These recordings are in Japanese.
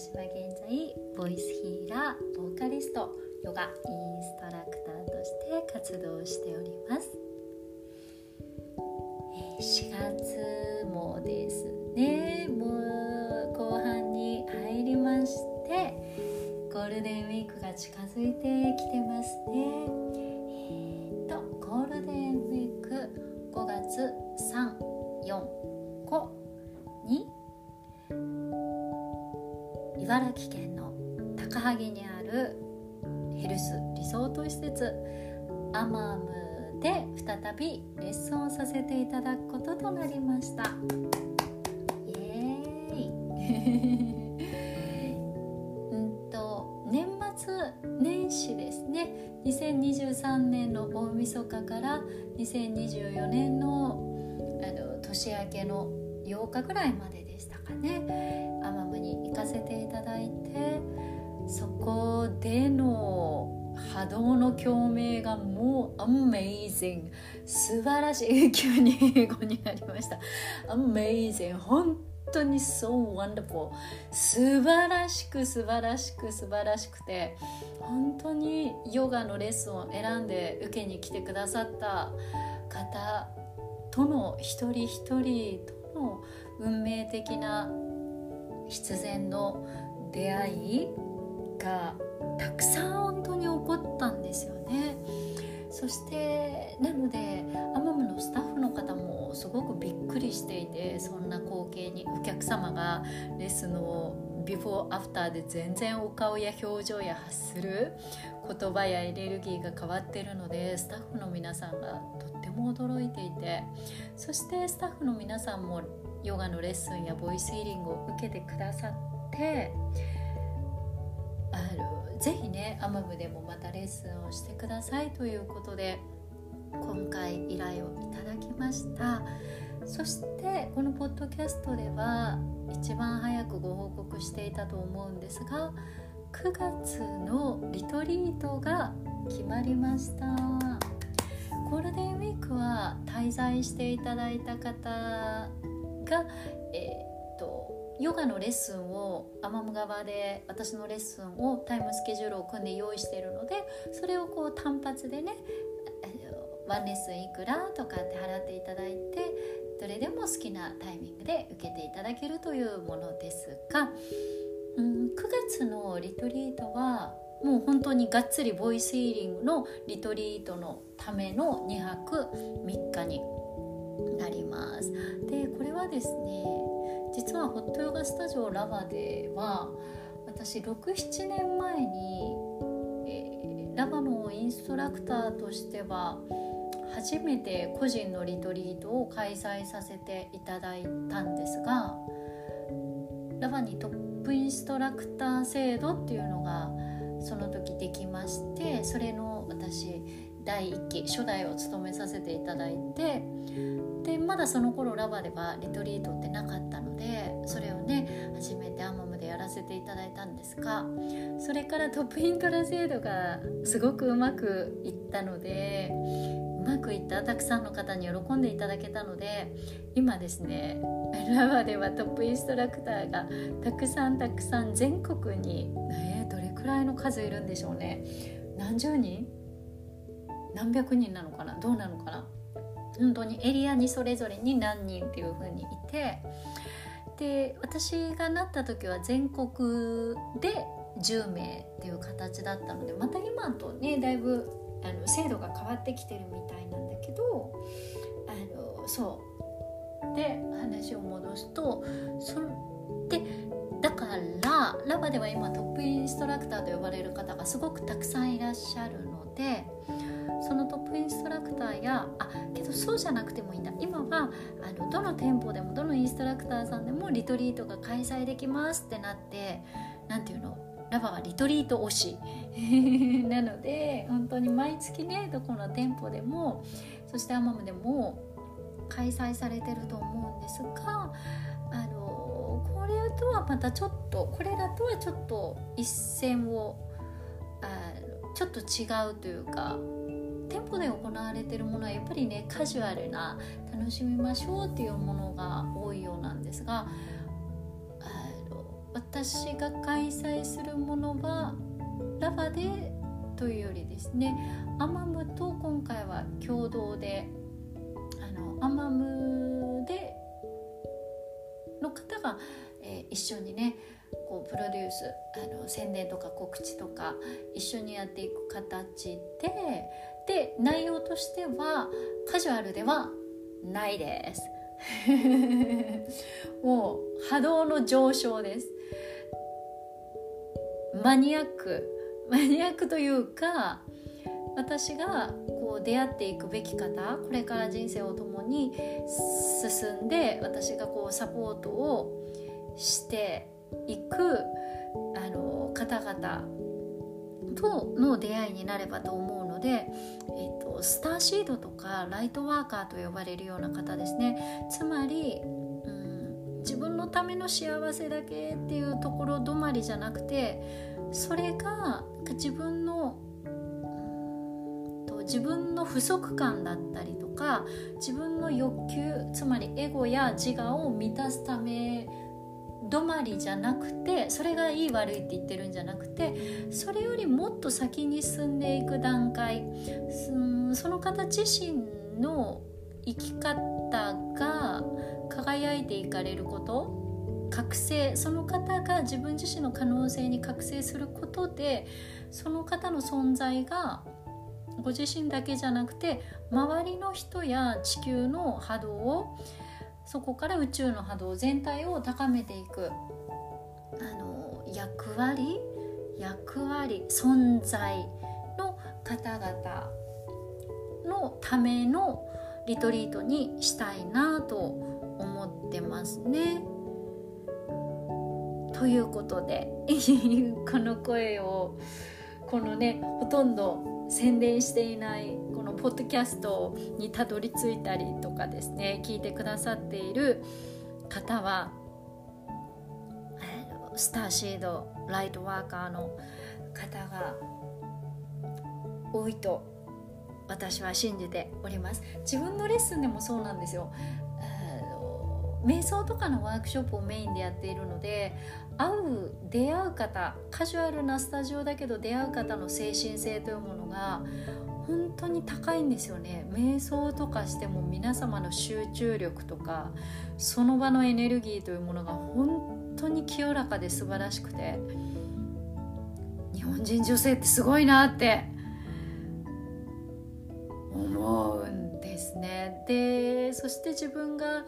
私は現在ボイスヒーラー、ボーカリスト、ヨガインストラクターとして活動しております。4月もですね、もう後半に入りまして、ゴールデンウィークが近づいてきてますね。ゴールデンウィーク5月3、4、5に茨城県の高萩にあるヘルスリゾート施設アマムで再びレッスンをさせていただくこととなりました。イエーイ年末年始ですね、2023年の大晦日から2024年の年明けの8日ぐらいまででしたかね、アマムに行かせていただいて、そこでの波動の共鳴がもうアメイジング、素晴らしい、急に英語になりました。アメイジング、本当に so wonderful、 素晴らしくて、本当にヨガのレッスンを選んで受けに来てくださった方との一人一人との運命的な必然の出会いがたくさん本当に起こったんですよね。そしてなのでアマムのスタッフの方もすごくびっくりしていて、そんな光景にお客様がレッスンのビフォーアフターで全然お顔や表情や発する言葉やエネルギーが変わっているので、スタッフの皆さんがとっても驚いていて、そしてスタッフの皆さんもヨガのレッスンやボイスヒーリングを受けてくださって、ぜひねアマムでもまたレッスンをしてくださいということで今回依頼をいただきました。そしてこのポッドキャストでは一番早くご報告していたと思うんですが、9月のリトリートが決まりました。ゴールデンウィークは滞在していただいた方がヨガのレッスンをアマム側で私のレッスンをタイムスケジュールを組んで用意しているので、それをこう単発でね、ワンレッスンいくらとかって払っていただいて、どれでも好きなタイミングで受けていただけるというものですが、9月のリトリートはもう本当にがっつりボイスヒーリングのリトリートのための2泊3日になります。でこれはですね、実はホットヨガスタジオラバでは私 6,7 年前に、ラバのインストラクターとしては初めて個人のリトリートを開催させていただいたんですが、ラバにトップインストラクター制度っていうのがその時できまして、それの私第1期初代を務めさせていただいて、でまだその頃ラバではリトリートってなかったので、それをね初めてアマムでやらせていただいたんですが、それからトップイントラ制度がすごくうまくいったので、たくさんの方に喜んでいただけたので、今ですねラバではトップインストラクターがたくさん全国に、どれくらいの数いるんでしょうね、何十人何百人なのかな、どうなのかな、本当にエリアにそれぞれに何人っていう風にいて、で私がなった時は全国で10名っていう形だったので、また今とねだいぶ制度が変わってきてるみたいなんだけど、そうで話を戻すと、だからラバでは今トップインストラクターと呼ばれる方がすごくたくさんいらっしゃるので、そのトップインストラクターやけどそうじゃなくてもいいんだ、今はどの店舗でもどのインストラクターさんでもリトリートが開催できますってなって、なんていうの、ラバはリトリート推しなので、本当に毎月ねどこの店舗でもそしてアマムでも開催されてると思うんですが、これとはまたちょっと、これらとはちょっと一線をちょっと違うというか、店舗で行われているものはやっぱりねカジュアルな楽しみましょうっていうものが多いようなんですが、 私が開催するものはラバでというよりですね、アマムと今回は共同でアマムでの方が、一緒にねこうプロデュース宣伝とか告知とか一緒にやっていく形で内容としてはカジュアルではないですもう波動の上昇です。マニアックというか、私がこう出会っていくべき方、これから人生を共に進んで私がこうサポートをしていく方々との出会いになればと思うので、スターシードとかライトワーカーと呼ばれるような方ですね。つまり、自分のための幸せだけっていうところ止まりじゃなくて、それが自分の不足感だったりとか、自分の欲求、つまりエゴや自我を満たすため止まりじゃなくて、それがいい悪いって言ってるんじゃなくて、それよりもっと先に進んでいく段階、その方自身の生き方が輝いていかれること、覚醒、その方が自分自身の可能性に覚醒することで、その方の存在がご自身だけじゃなくて周りの人や地球の波動を、そこから宇宙の波動全体を高めていく役割存在の方々のためのリトリートにしたいなと思ってますね。ということでこの声をこのね、ほとんど宣伝していないこのポッドキャストにたどり着いたりとかですね、聞いてくださっている方はスターシードライトワーカーの方が多いと私は信じております。自分のレッスンでもそうなんですよ。瞑想とかのワークショップをメインでやっているので、出会う方、カジュアルなスタジオだけど出会う方の精神性というものが本当に高いんですよね。瞑想とかしても皆様の集中力とかその場のエネルギーというものが本当に清らかで素晴らしくて、日本人女性ってすごいなって思うんですね。で、そして自分が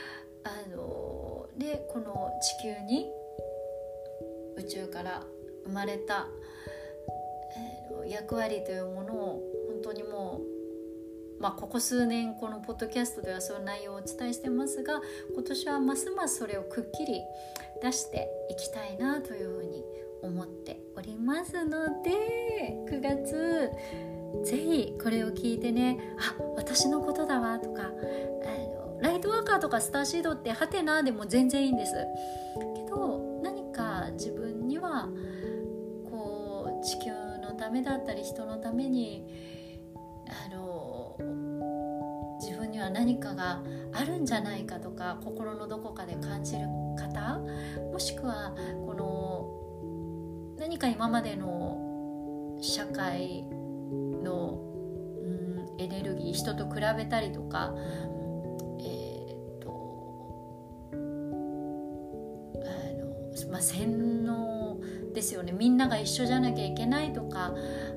この地球に宇宙から生まれた、役割というものを本当にもう、ここ数年このポッドキャストではそういう内容をお伝えしてますが、今年はますますそれをくっきり出していきたいなというふうに思っておりますので、9月ぜひこれを聞いてね、私のことだわとか、ライトワーカーとかスターシードってハテナでも全然いいんですけど、何か自分にはこう地球のためだったり人のために自分には何かがあるんじゃないかとか心のどこかで感じる方、もしくはこの何か今までの社会のエネルギー、人と比べたりとか洗脳ですよね。みんなが一緒じゃなきゃいけないとか、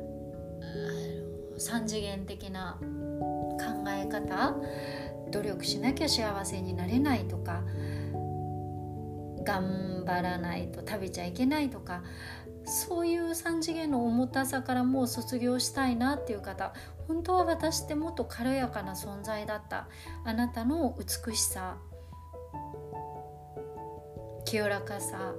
三次元的な考え方、努力しなきゃ幸せになれないとか、頑張らないと食べちゃいけないとか、そういう三次元の重たさからもう卒業したいなっていう方、本当は私ってもっと軽やかな存在だった、あなたの美しさ、清らかさ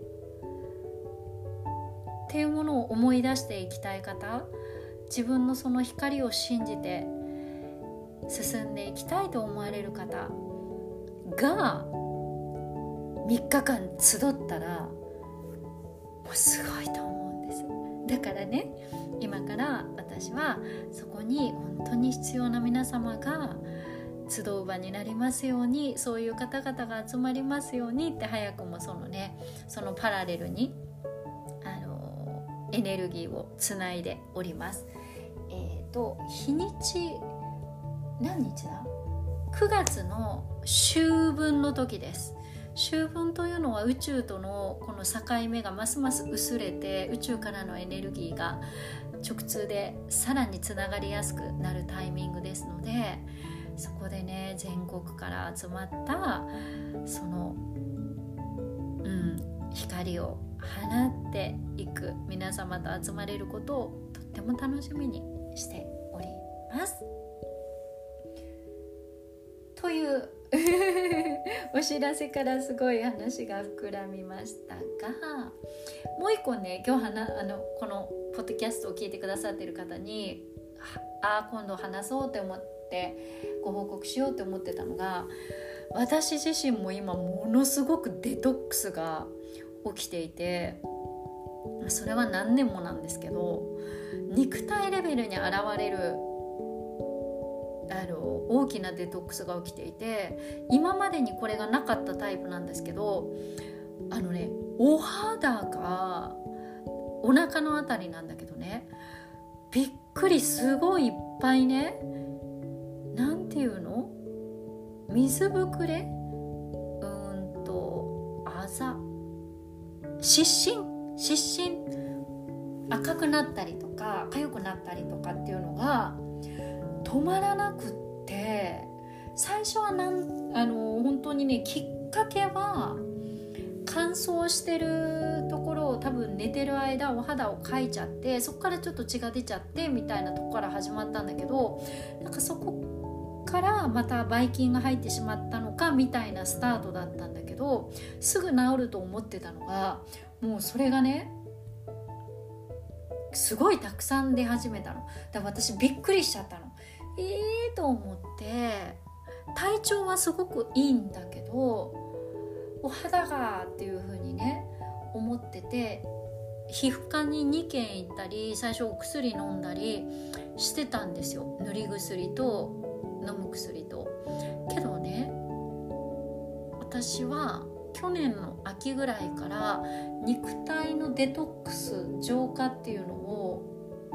っていうものを思い出していきたい方、自分のその光を信じて進んでいきたいと思われる方が3日間集ったらもうすごいと思うんです。だからね、今から私はそこに本当に必要な皆様が集う場になりますように、そういう方々が集まりますようにって、早くもそのパラレルにエネルギーをつないでおります。日にち何日だ？9月の秋分の時です。秋分というのは宇宙とのこの境目がますます薄れて、宇宙からのエネルギーが直通でさらにつながりやすくなるタイミングですので、そこでね、全国から集まったその、光を放っていく皆様と集まれることをとっても楽しみにしております。というお知らせからすごい話が膨らみましたが、もう一個ね、今日このポッドキャストを聞いてくださっている方に今度話そうって思ってご報告しようって思ってたのが、私自身も今ものすごくデトックスが起きていて、それは何年もなんですけど、肉体レベルに現れる大きなデトックスが起きていて、今までにこれがなかったタイプなんですけど、お肌がお腹のあたりなんだけどね、びっくりすごいいっぱいね、なんていうの、水ぶくれ、あざ、湿疹赤くなったりとか痒くなったりとかっていうのが止まらなくって、最初は本当にね、きっかけは乾燥してるところを多分寝てる間お肌をかいちゃって、そこからちょっと血が出ちゃってみたいなとこから始まったんだけど、なんかそこからまたばい菌が入ってしまったのかみたいなスタートだったんだけど、すぐ治ると思ってたのが、もうそれがねすごいたくさん出始めたの。だから私びっくりしちゃったの。と思って、体調はすごくいいんだけど、お肌がっていう風にね思ってて、皮膚科に2軒行ったり、最初お薬飲んだりしてたんですよ。塗り薬と飲む薬と。けどね、私は去年の秋ぐらいから肉体のデトックス、浄化っていうのを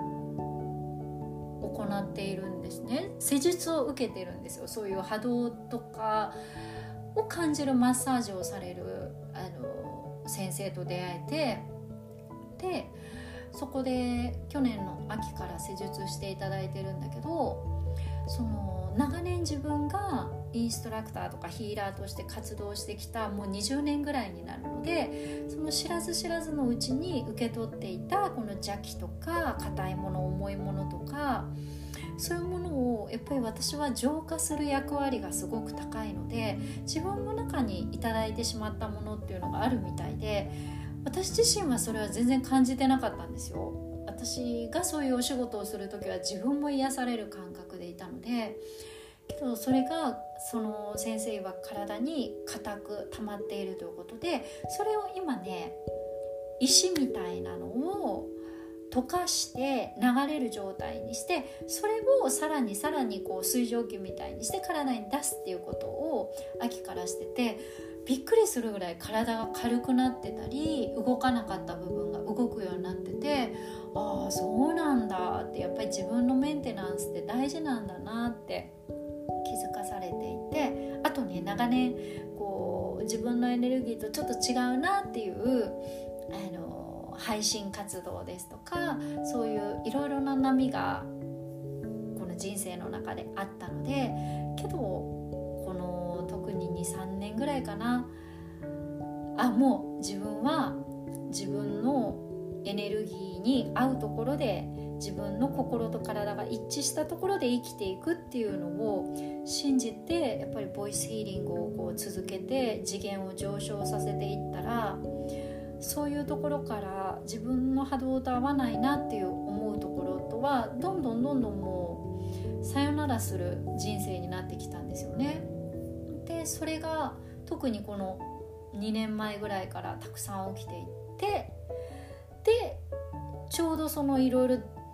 行っているんですね。施術を受けてるんですよ。そういう波動とかを感じるマッサージをされる先生と出会えて、でそこで去年の秋から施術していただいてるんだけど、その長年自分がインストラクターとかヒーラーとして活動してきたもう20年ぐらいになるので、その知らず知らずのうちに受け取っていたこの邪気とか硬いもの、重いものとか、そういうものをやっぱり私は浄化する役割がすごく高いので、自分の中にいただいてしまったものっていうのがあるみたいで、私自身はそれは全然感じてなかったんですよ。私がそういうお仕事をするときは自分も癒される感覚でいたので、けどそれがその先生は体に固く溜まっているということで、それを今ね、石みたいなのを溶かして流れる状態にして、それをさらにこう水蒸気みたいにして体に出すっていうことを秋からしてて、びっくりするぐらい体が軽くなってたり、動かなかった部分が動くようになってて、そうなんだって、やっぱり自分のメンテナンスって大事なんだなって気づかされていて、あとね、長年こう自分のエネルギーとちょっと違うなっていう配信活動ですとか、そういういろいろな波がこの人生の中であったので、けどこの特に 2,3 年ぐらいかな、もう自分は自分のエネルギーに合うところで、自分の心と体が一致したところで生きていくっていうのを信じて、やっぱりボイスヒーリングをこう続けて次元を上昇させていったら、そういうところから自分の波動と合わないなっていう思うところとはどんどんもうさよならする人生になってきたんですよね。でそれが特にこの2年前ぐらいからたくさん起きていって、でちょうどそのいろいろ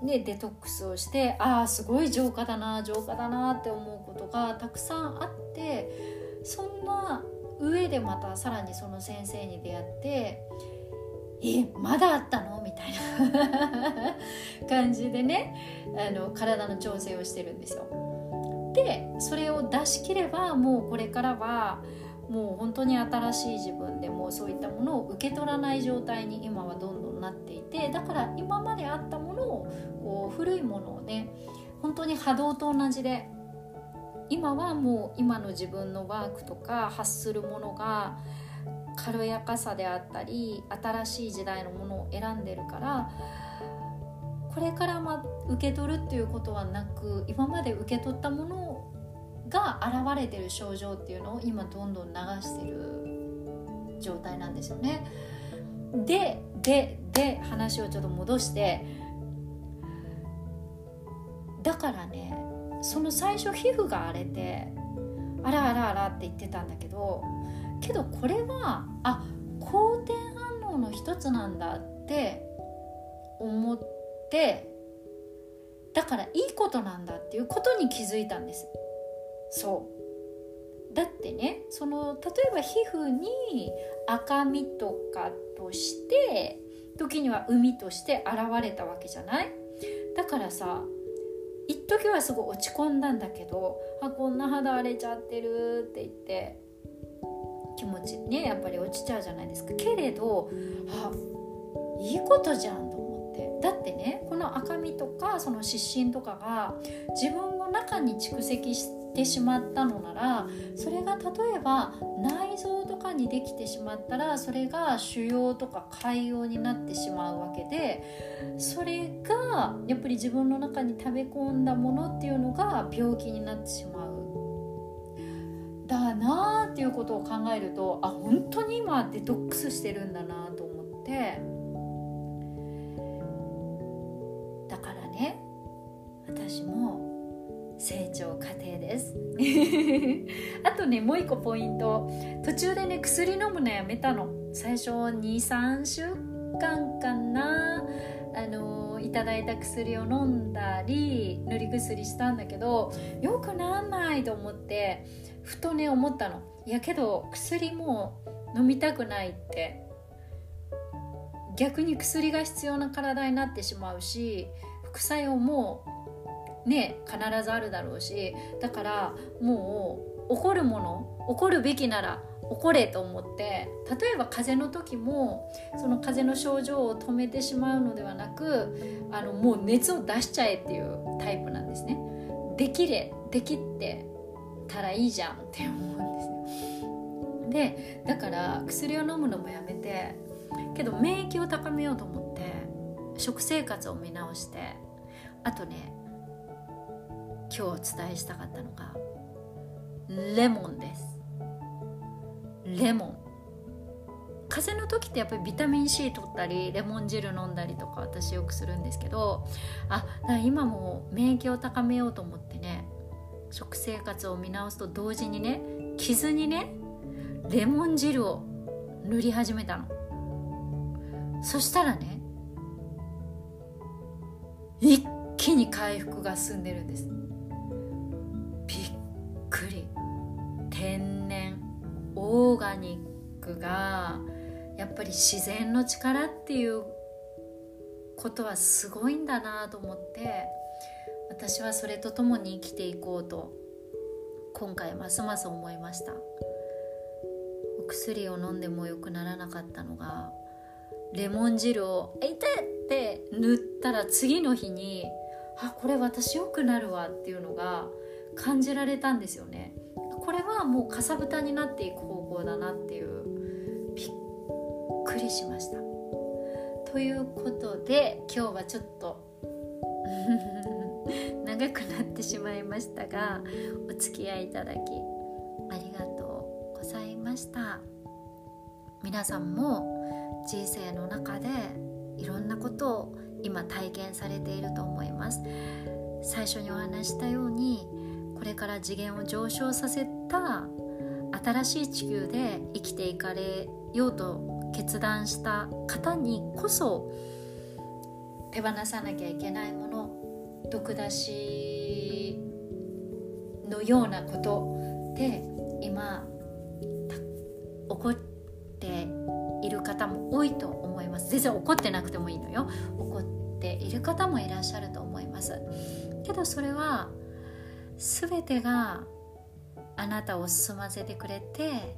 ね、デトックスをして、すごい浄化だなって思うことがたくさんあって、そんな上でまたさらにその先生に出会って、まだあったのみたいな感じでね、体の調整をしてるんですよ。でそれを出し切れば、もうこれからはもう本当に新しい自分で、もうそういったものを受け取らない状態に今はどんどんなっていて、だから今まであったものをこう古いものをね、本当に波動と同じで、今はもう今の自分のワークとか発するものが軽やかさであったり、新しい時代のものを選んでるから、これから受け取るっていうことはなく、今まで受け取ったものが現れてる症状っていうのを今どんどん流してる状態なんですよね。で話をちょっと戻して、だからね、その最初皮膚が荒れてあらって言ってたんだけどこれは好転反応の一つなんだって思って、だからいいことなんだっていうことに気づいたんです。そうだってね、例えば皮膚に赤みとかとして時には膿として現れたわけじゃない。だからさ、一時はすごい落ち込んだんだけど、こんな肌荒れちゃってるって言って気持ちね、やっぱり落ちちゃうじゃないですか。けれどいいことじゃんと思って。だってね、この赤みとかその湿疹とかが自分の中に蓄積してしまったのなら、それが例えば内臓とかにできてしまったら、それが腫瘍とか潰瘍になってしまうわけで、それがやっぱり自分の中に食べ込んだものっていうのが病気になってしまうだなっていうことを考えると、本当に今デトックスしてるんだなと思って、だからね、私も成長過程ですあとね、もう一個ポイント、途中でね薬飲むのやめたの。最初 2,3 週間かな、いただいた薬を飲んだり塗り薬したんだけど、よくなんないと思って、ふとね思ったの。けど薬も飲みたくないって、逆に薬が必要な体になってしまうし、副作用もね必ずあるだろうし、だからもう起こるもの、起こるべきなら起これと思って、例えば風邪の時もその風邪の症状を止めてしまうのではなく、もう熱を出しちゃえっていうタイプなんですね。できってたらいいじゃんって思うんですよ。でだから薬を飲むのもやめて、けど免疫を高めようと思って食生活を見直して、あとね、今日お伝えしたかったのがレモンです。レモン、風邪の時ってやっぱりビタミン C 取ったりレモン汁飲んだりとか私よくするんですけど、だから今も免疫を高めようと思ってね、食生活を見直すと同時にね、傷にねレモン汁を塗り始めたの。そしたらね、一気に回復が進んでるんです。びっくり。天然オーガニックがやっぱり自然の力っていうことはすごいんだなと思って、私はそれとともに生きていこうと今回ますます思いました。お薬を飲んでも良くならなかったのが、レモン汁を痛いって塗ったら次の日にこれ私良くなるわっていうのが感じられたんですよね。これはもうかさぶたになっていく方向だなっていう、びっくりしました。ということで今日はちょっと長くなってしまいましたが、お付き合いいただきありがとうございました。皆さんも人生の中でいろんなことを今体験されていると思います。最初にお話したように、これから次元を上昇させた新しい地球で生きていかれようと決断した方にこそ手放さなきゃいけないもの、毒出しのようなことで今起こっている方も多いと思います。全然怒ってなくてもいいのよ。怒っている方もいらっしゃると思います。けどそれは全てがあなたを進ませてくれて、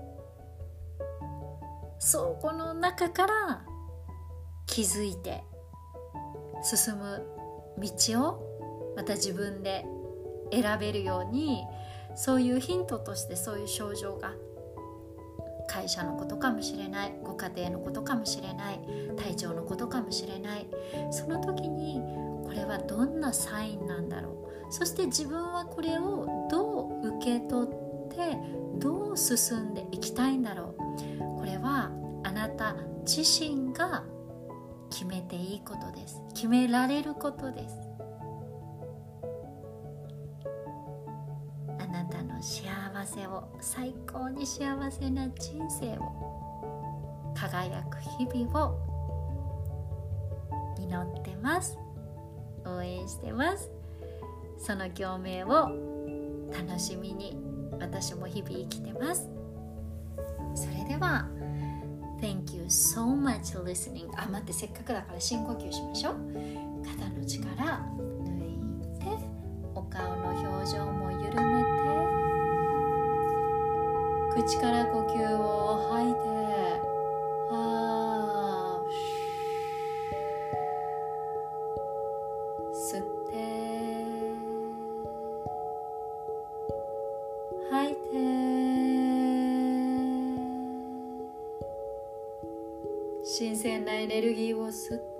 そこの中から気づいて進む道をまた自分で選べるように、そういうヒントとしてそういう症状が会社のことかもしれない、ご家庭のことかもしれない、体調のことかもしれない。その時にこれはどんなサインなんだろう、そして自分はこれをどう受け取ってどう進んでいきたいんだろう。これはあなた自身が決めていいことです。決められることです。あなたの幸せを、最高に幸せな人生を、輝く日々を祈ってます。応援してます。その共鳴を楽しみに私も日々生きてます。それではThank you so much listening. 待って、せっかくだから深呼吸しましょう。肩の力抜いて、お顔の表情も緩めて、口から呼吸を吐いて、吸って吐いて、新鮮なエネルギーを吸って、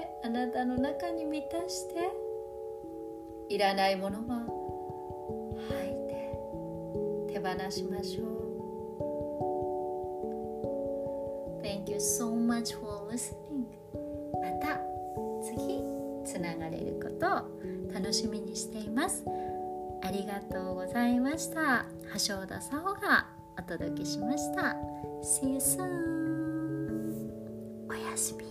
あなたの中に満たして、いらないものは吐いて手放しましょう。 Thank you so much for listening. また次つながれることを楽しみにしています。ありがとうございました。橋田沙穂がお届けしました。See you soon. おやすみ。